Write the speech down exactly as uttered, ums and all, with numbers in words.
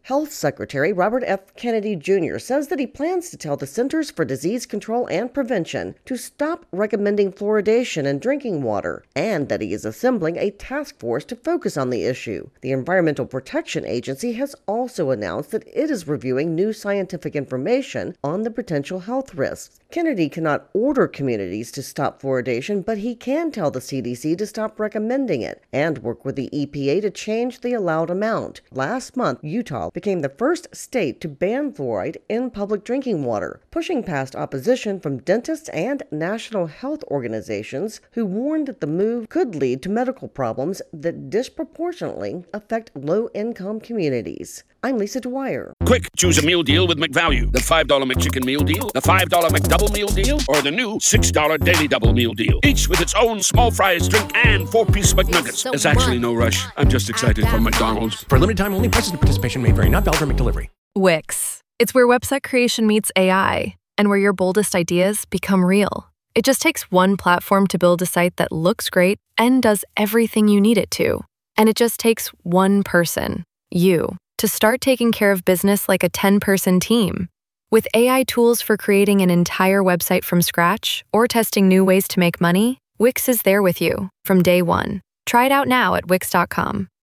Health Secretary Robert F. Kennedy Junior says that he plans to tell the Centers for Disease Control and Prevention to stop recommending fluoridation in drinking water, and that he is assembling a task force to focus on the issue. The Environmental Protection Agency has also announced that it is reviewing new scientific information on the potential health risks. Kennedy cannot order communities to stop fluoridation, but he can tell the C D C to stop recommending it and work with the E P A to change the allowed amount. Last month, Utah became the first state to ban fluoride in public drinking water, pushing past opposition from dentists and national health organizations who warned that the move could lead to medical problems that disproportionately affect low-income communities. I'm Lisa Dwyer. Quick, choose a meal deal with McValue. The five dollar McChicken meal deal, the five dollar McDouble meal deal, or the new six dollar Daily Double meal deal. Each with its own small fries, drink, and four-piece McNuggets. There's actually no rush. I'm just excited for McDonald's. For a limited time only, prices and participation may vary. Not valid for McDelivery. Wix. It's where website creation meets A I, and where your boldest ideas become real. It just takes one platform to build a site that looks great and does everything you need it to. And it just takes one person, you, to start taking care of business like a ten-person team. With A I tools for creating an entire website from scratch or testing new ways to make money, Wix is there with you from day one. Try it out now at wix dot com.